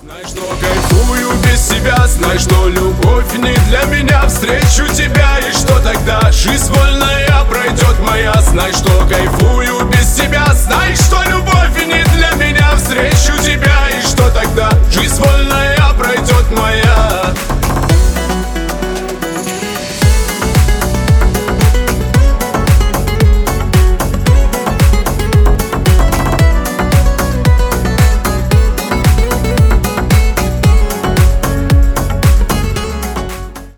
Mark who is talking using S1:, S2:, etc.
S1: Знай, что кайфую без себя, знай, что любовь не для меня. Встречу тебя, и что тогда? Жизнь вольная пройдет моя. Знай, что кайфую без тебя, знай, что